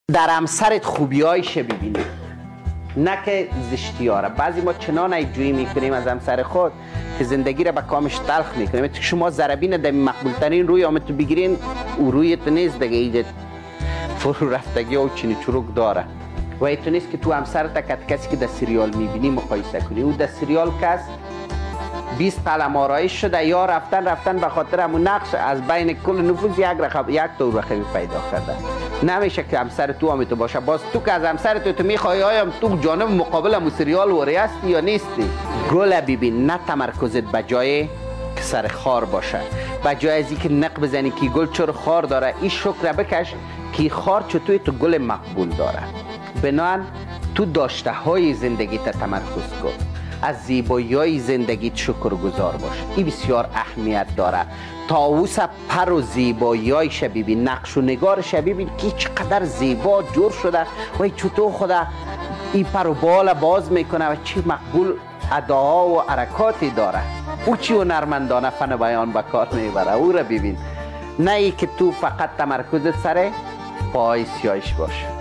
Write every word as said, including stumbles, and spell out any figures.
در همسرت خوبیایش ببینی، نه که زشتیاره. بعضی ما چنان ایجویی میکنیم از همسر خود که زندگی را به کامش تلخ میکنیم. تو شما ضربین در مقبول ترین روی آمد بگیرین او روی تو نیست دیگه، ایجاد فرو رفتگی و چینی چروک داره. و ایتو نیست که تو همسرت کت کسی که در سریال میبینی مقایسه کنی. او در سریال کس بیست قلم آرایش شده یا رفتن رفتن به خاطر همون نقش از بین کل نفوذ یک رقم یک تا رقمی پیدا کرده. نمیشه که همسر تو هم تو باشه. باز تو که از همسر تو تو میخوای آیم تو جانب مقابل همون سریال وری هستی یا نیستی. گل ببین، نه تمرکزت به جای که سر خار باشه، به جای از اینکه نق بزنی که گل چرا خار داره، این شکر بکش که خار چطوری تو گل مقبول داره. بنان تو داشته های زندگی تا تمرکز کن، از زیبایی های زندگیت شکر گزار باش. این بسیار اهمیت داره. طاووس پر و زیبایی های شبیبی، نقش و نگار شبیبی که چقدر زیبا جور شده و چطور خدا این پر و بال باز میکنه و چی مقبول اداها و حرکاتی داره. او چی هنرمندانه فن بیان به کار میبره. او را ببین، نه ای که تو فقط تمرکزت سر پای سیاهش باشه.